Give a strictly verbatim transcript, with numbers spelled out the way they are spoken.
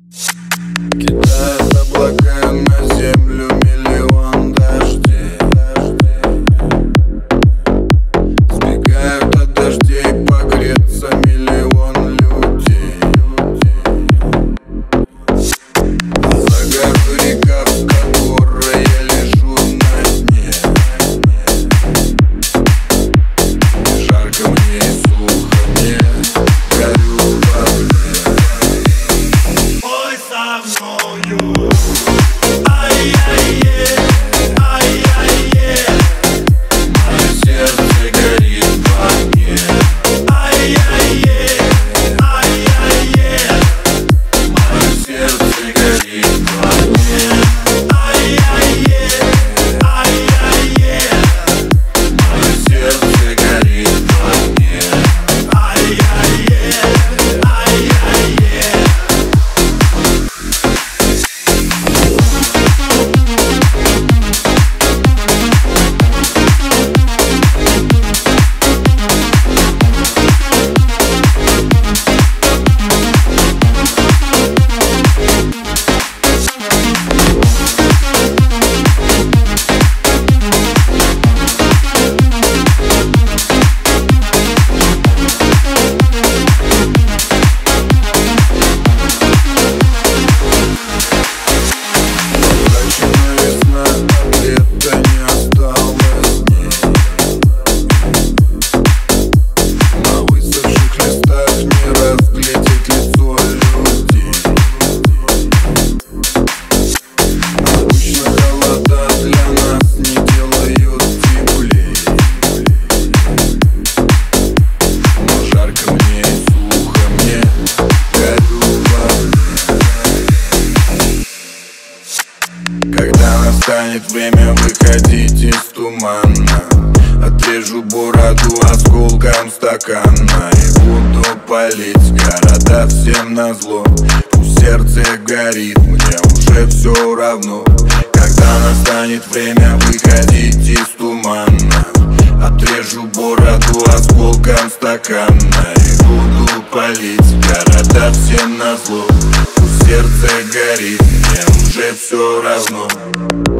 Кидает облака на землю миллион дождей. Сбегают от дождей погреться миллион людей. Загар река, в которой я лежу на дне. Жарко мне и сухо мне, горю в огне. Пой со мною. Ай-яй-е, ай-яй-е, мое сердце горит в огне. Ай-яй-е, ай-яй-е, мое сердце горит в огне. Ай-яй-е, ай-яй-е, мое сердце горит в огне. Ай-яй-е, ай-яй-е. Когда настанет время выходить из тумана, отрежу бороду осколком стакана и буду палить города всем назло. Пусть сердце горит, мне уже все равно. Когда настанет время выходить из тумана, отрежу бороду осколком стакана и буду палить города всем назло. Пусть сердце горит, мне уже все равно.